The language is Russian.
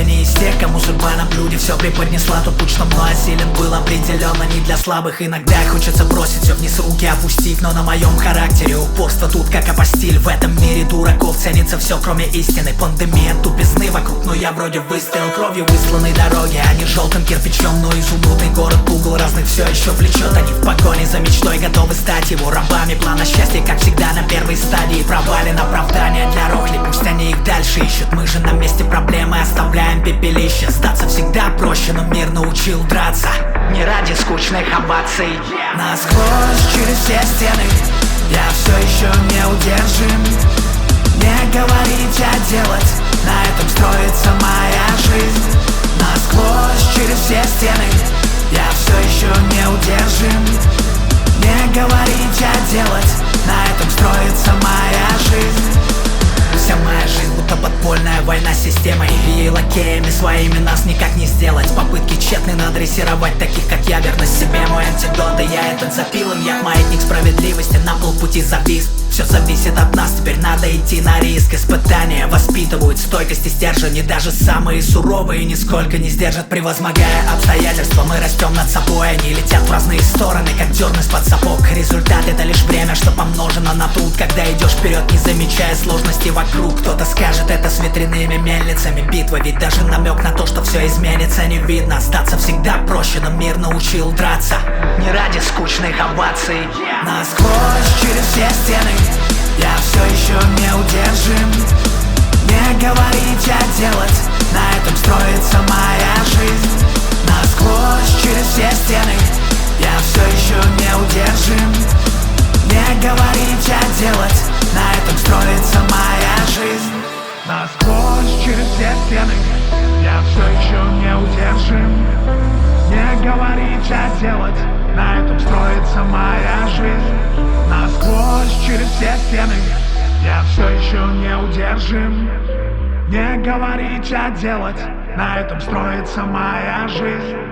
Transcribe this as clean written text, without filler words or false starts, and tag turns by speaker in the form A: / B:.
A: я не из тех, кому судьба на блюде все преподнесла. Тот путь, что мной осилен, был определенно не для слабых. Иногда хочется бросить все вниз, руки опустить, но на моем характере упорство тут как апостиль. В этом мире дураков ценится все, кроме истины. Пандемия тупизны вокруг, но я вроде выстрел кровью высланной дороги, а не желтым кирпичом. Но изумрудный город пугал разных все еще влечет. Они в погоне за мечтой готовы стать его рабами. Плана счастья, как всегда, на первой стадии провален. Оправдания для рохли, пусть они их дальше ищут. Мы же на месте проблемы оставляем пепелище. Сдаться всегда проще, но мир научил драться не ради скучных оваций. Насквозь через все стены я все еще неудержим. Не говорить, а делать, на этом строится моя жизнь. Насквозь через все стены я все еще неудержим. Не говорить, а делать, на этом строится моя жизнь. Вся моя жизнь будто подпольная война с системой, и лакеями своими нас никак не сделать. Попытки тщетны надрессировать таких, как я. Верность себе мой антидот, и я этот запил им. Я маятник справедливости, на полпути завис. Все зависит от нас, теперь надо идти на риск. Испытания воспитывают стойкость и стержень, и даже самые суровые нисколько не сдержат. Превозмогая обстоятельства, мы растем над собой. Они летят в разные стороны, как дерн из-под сапог. Результат — это лишь время, что помножено на труд. Когда идешь вперед, не замечая сложности вокруг. Кто-то скажет, это с ветряными мельницами битва, ведь даже намек на то, что все изменится, не видно. Сдаться всегда проще, но мир научил драться не ради скучных оваций. Насквозь через все стены я все еще неудержим. Не говорить, а делать, на этом строится моя жизнь. Насквозь через все стены я все еще неудержим. Не говорить, а делать, на этом строится моя жизнь.
B: Насквозь через все стены я все еще неудержим. Не говорить, а делать, на этом строится моя жизнь. Насквозь через все стены я все еще неудержим. Не говорить, а делать, на этом строится моя жизнь.